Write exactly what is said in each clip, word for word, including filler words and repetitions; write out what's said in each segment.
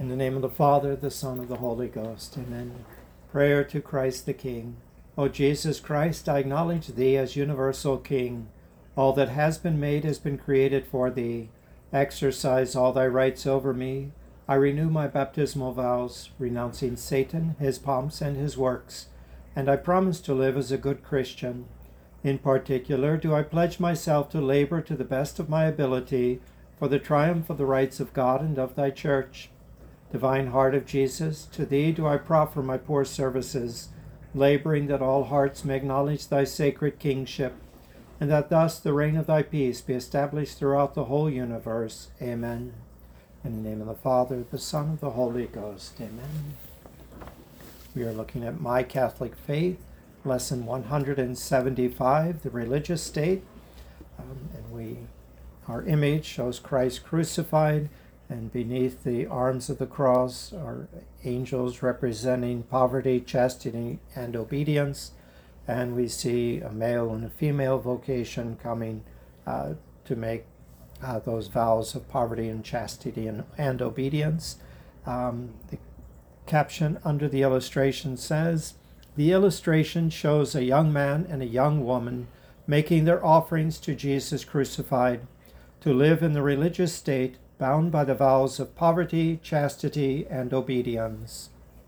In the name of the Father, the Son, and the Holy Ghost. Amen. Prayer to Christ the King. O Jesus Christ, I acknowledge Thee as universal King. All that has been made has been created for Thee. Exercise all Thy rights over me. I renew my baptismal vows, renouncing Satan, his pomps, and his works, and I promise to live as a good Christian. In particular, do I pledge myself to labor to the best of my ability for the triumph of the rights of God and of Thy Church. Divine Heart of Jesus, to Thee do I proffer my poor services, laboring that all hearts may acknowledge Thy sacred kingship, and that thus the reign of Thy peace be established throughout the whole universe. Amen. In the name of the Father, the Son, and the Holy Ghost. Amen. We are looking at My Catholic Faith, lesson one hundred seventy-five, the religious state. Um, and we, our image shows Christ crucified, and beneath the arms of the cross are angels representing poverty, chastity, and obedience. And we see a male and a female vocation coming uh, to make uh, those vows of poverty and chastity and, and obedience. Um, the caption under the illustration says, "The illustration shows a young man and a young woman making their offerings to Jesus crucified, to live in the religious state, bound by the vows of poverty, chastity, and obedience."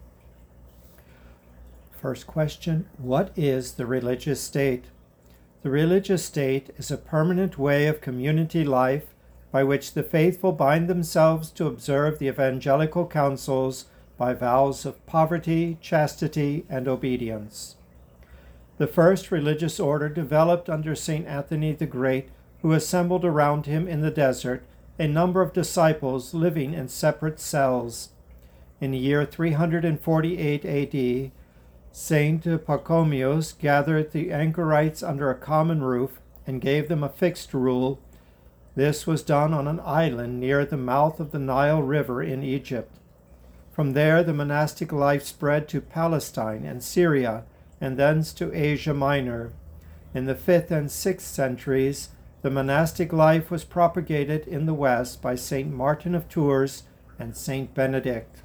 First question, what is the religious state? The religious state is a permanent way of community life by which the faithful bind themselves to observe the evangelical counsels by vows of poverty, chastity, and obedience. The first religious order developed under Saint Anthony the Great, who assembled around him in the desert a number of disciples living in separate cells. In the year three hundred forty-eight A D, Saint Pachomius gathered the anchorites under a common roof and gave them a fixed rule. This was done on an island near the mouth of the Nile River in Egypt. From there, the monastic life spread to Palestine and Syria, and thence to Asia Minor. In the fifth and sixth centuries, the monastic life was propagated in the West by Saint Martin of Tours and Saint Benedict.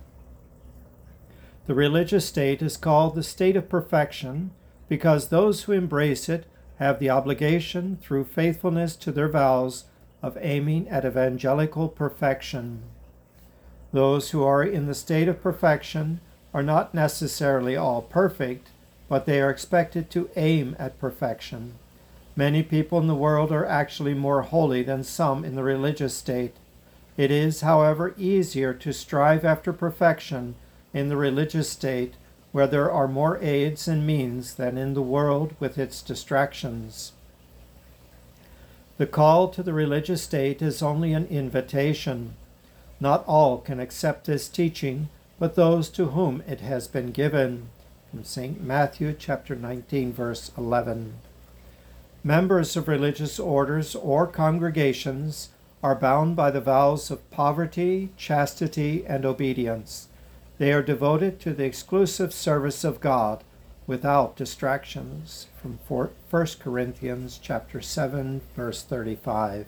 The religious state is called the state of perfection because those who embrace it have the obligation, through faithfulness to their vows, of aiming at evangelical perfection. Those who are in the state of perfection are not necessarily all perfect, but they are expected to aim at perfection. Many people in the world are actually more holy than some in the religious state. It is, however, easier to strive after perfection in the religious state, where there are more aids and means than in the world with its distractions. The call to the religious state is only an invitation. Not all can accept this teaching, but those to whom it has been given. From Saint Matthew chapter nineteen, verse eleven. Members of religious orders or congregations are bound by the vows of poverty, chastity, and obedience. They are devoted to the exclusive service of God without distractions. From First Corinthians chapter seven, verse thirty-five.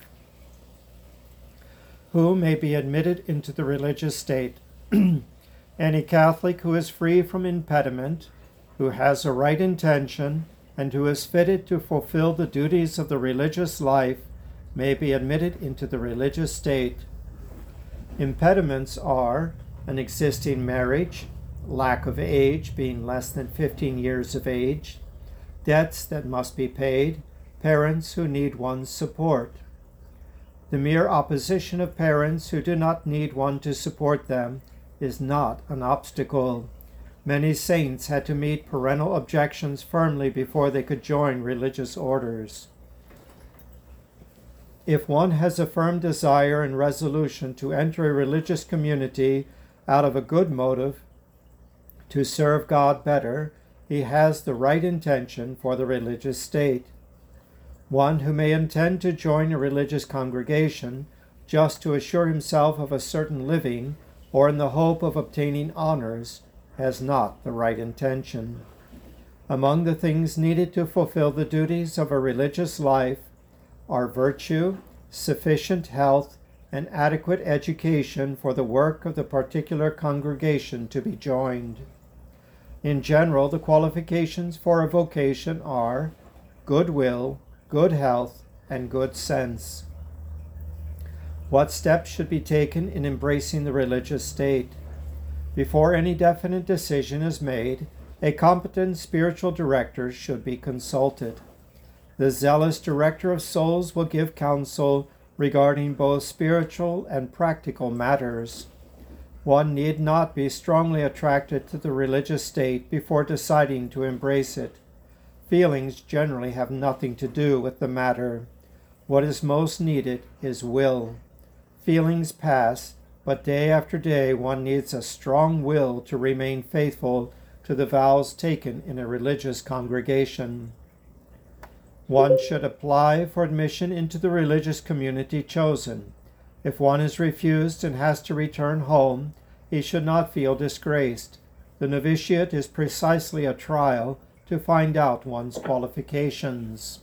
Who may be admitted into the religious state? Any Catholic who is free from impediment, who has a right intention, and who is fitted to fulfill the duties of the religious life may be admitted into the religious state. Impediments are an existing marriage, lack of age, being less than fifteen years of age, debts that must be paid, parents who need one's support. The mere opposition of parents who do not need one to support them is not an obstacle. Many saints had to meet parental objections firmly before they could join religious orders. If one has a firm desire and resolution to enter a religious community out of a good motive, to serve God better, he has the right intention for the religious state. One who may intend to join a religious congregation just to assure himself of a certain living or in the hope of obtaining honors has not the right intention. Among the things needed to fulfill the duties of a religious life are virtue, sufficient health, and adequate education for the work of the particular congregation to be joined. In general, the qualifications for a vocation are good will, good health, and good sense. What steps should be taken in embracing the religious state? Before any definite decision is made, a competent spiritual director should be consulted. The zealous director of souls will give counsel regarding both spiritual and practical matters. One need not be strongly attracted to the religious state before deciding to embrace it. Feelings generally have nothing to do with the matter. What is most needed is will. Feelings pass, but day after day one needs a strong will to remain faithful to the vows taken in a religious congregation. One should apply for admission into the religious community chosen. If one is refused and has to return home, he should not feel disgraced. The novitiate is precisely a trial to find out one's qualifications.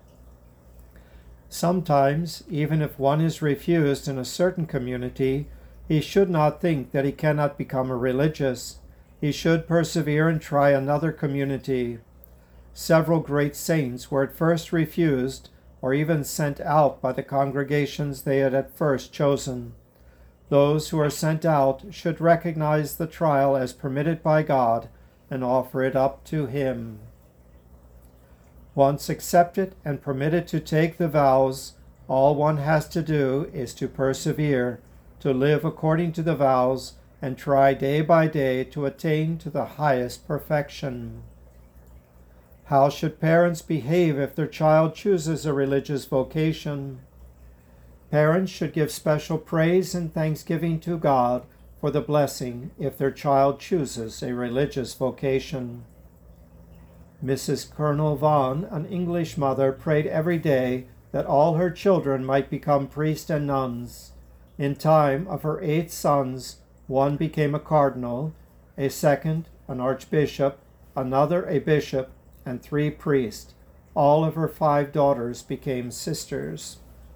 Sometimes, even if one is refused in a certain community, he should not think that he cannot become a religious. He should persevere and try another community. Several great saints were at first refused or even sent out by the congregations they had at first chosen. Those who are sent out should recognize the trial as permitted by God and offer it up to Him. Once accepted and permitted to take the vows, all one has to do is to persevere, to live according to the vows, and try day by day to attain to the highest perfection. How should parents behave if their child chooses a religious vocation? Parents should give special praise and thanksgiving to God for the blessing if their child chooses a religious vocation. Missus Colonel Vaughan, an English mother, prayed every day that all her children might become priests and nuns. In time, of her eight sons, one became a cardinal, a second an archbishop, another a bishop, and three priests. All of her five daughters became sisters.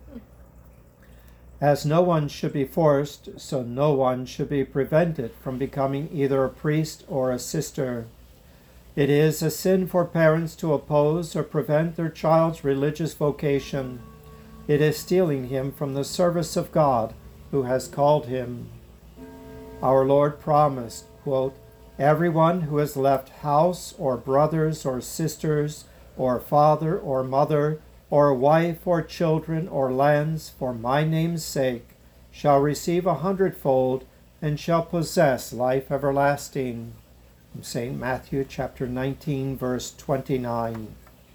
As no one should be forced, so no one should be prevented from becoming either a priest or a sister. It is a sin for parents to oppose or prevent their child's religious vocation. It is stealing him from the service of God, who has called him. Our Lord promised, quote, "Everyone who has left house or brothers or sisters or father or mother or wife or children or lands for my name's sake shall receive a hundredfold and shall possess life everlasting." From Saint Matthew chapter nineteen, verse twenty-nine.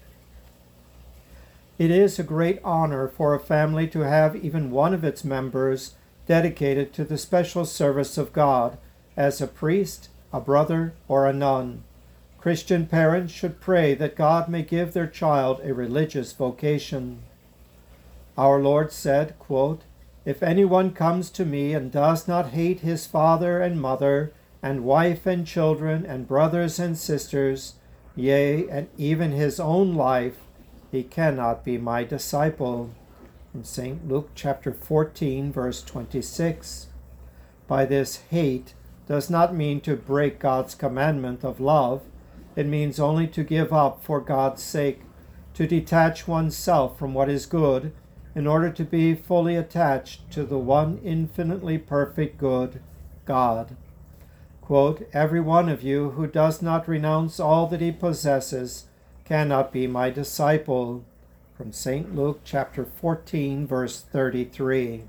It is a great honor for a family to have even one of its members dedicated to the special service of God as a priest, a brother, or a nun. Christian parents should pray that God may give their child a religious vocation. Our Lord said, quote, "If anyone comes to me and does not hate his father and mother, and wife and children, and brothers and sisters, yea, and even his own life, he cannot be my disciple." From Saint Luke chapter fourteen, verse twenty-six. By this, hate does not mean to break God's commandment of love. It means only to give up for God's sake, to detach oneself from what is good, in order to be fully attached to the one infinitely perfect good, God. Quote, "Every one of you who does not renounce all that he possesses cannot be my disciple." From Saint Luke chapter fourteen, verse thirty-three.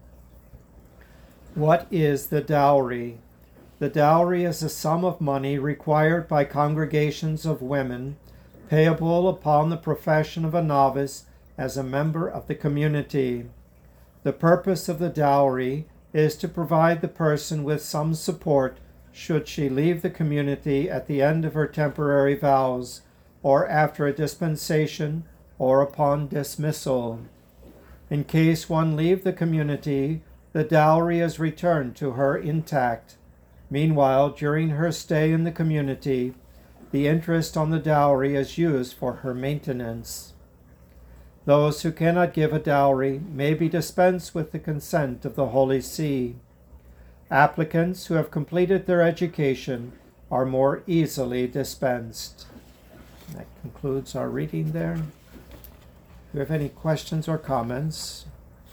What is the dowry? The dowry is a sum of money required by congregations of women, payable upon the profession of a novice as a member of the community. The purpose of the dowry is to provide the person with some support should she leave the community at the end of her temporary vows, or after a dispensation, or upon dismissal. In case one leave the community, the dowry is returned to her intact. Meanwhile, during her stay in the community, the interest on the dowry is used for her maintenance. Those who cannot give a dowry may be dispensed with the consent of the Holy See. Applicants who have completed their education are more easily dispensed. That concludes our reading there. Do you have any questions or comments?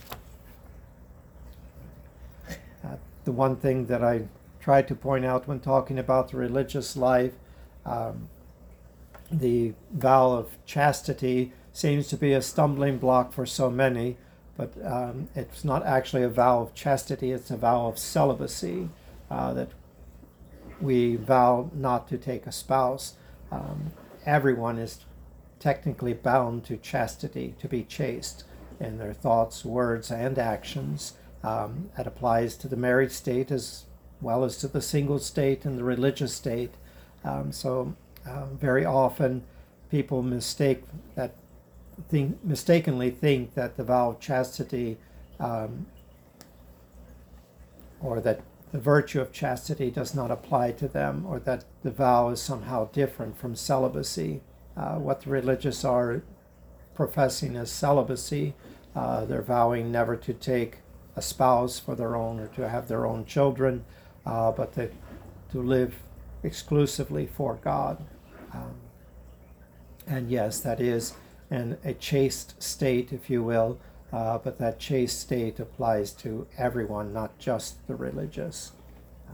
Uh, the one thing that I tried to point out when talking about the religious life, um, the vow of chastity seems to be a stumbling block for so many, but um, it's not actually a vow of chastity, it's a vow of celibacy, uh, that we vow not to take a spouse. Um, everyone is technically bound to chastity, to be chaste in their thoughts, words, and actions. Um, that applies to the married state as well as to the single state and the religious state. Um, so uh, very often people mistake that think, mistakenly think that the vow of chastity um, or that the virtue of chastity does not apply to them, or that the vow is somehow different from celibacy. Uh, what the religious are professing as celibacy, uh, they're vowing never to take a spouse for their own or to have their own children, uh, but to, to live exclusively for God. Um, and yes, that is in a chaste state, if you will, uh, but that chaste state applies to everyone, not just the religious. Um,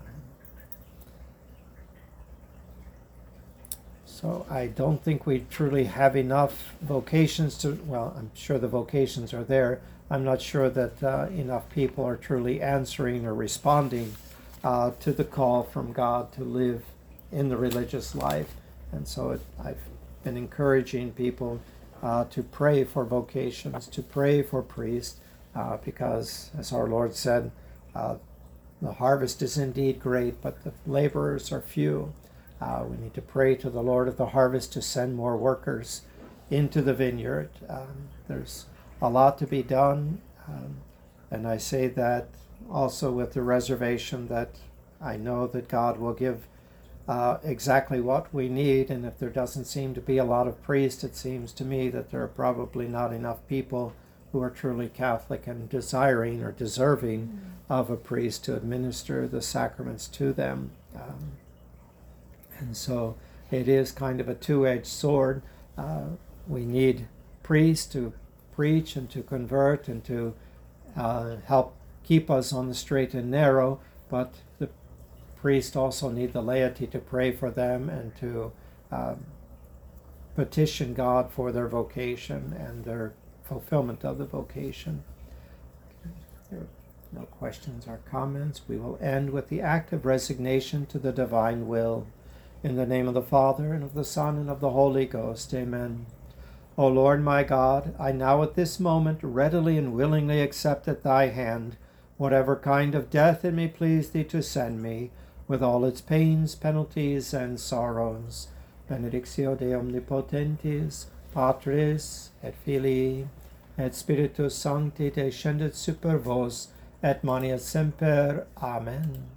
so I don't think we truly have enough vocations to, well, I'm sure the vocations are there. I'm not sure that uh, enough people are truly answering or responding uh, to the call from God to live in the religious life. And so it, I've been encouraging people uh, to pray for vocations, to pray for priests, uh, because, as our Lord said, uh, the harvest is indeed great, but the laborers are few. Uh, we need to pray to the Lord of the harvest to send more workers into the vineyard. Um, there's a lot to be done, um, and I say that also with the reservation that I know that God will give uh, exactly what we need, and if there doesn't seem to be a lot of priests, it seems to me that there are probably not enough people who are truly Catholic and desiring or deserving mm-hmm. of a priest to administer the sacraments to them. Um, and so it is kind of a two-edged sword. Uh, we need priests to preach and to convert and to uh, help keep us on the straight and narrow, but the priests also need the laity to pray for them and to um, petition God for their vocation and their fulfillment of the vocation. There are no questions or comments. We will end with the act of resignation to the divine will. In the name of the Father, and of the Son, and of the Holy Ghost. Amen. O Lord my God, I now at this moment readily and willingly accept at thy hand whatever kind of death it may please thee to send me, with all its pains, penalties, and sorrows. Benedictio de omnipotentis, Patris, et Filii, et Spiritus Sancti descendet super vos, et manet semper. Amen.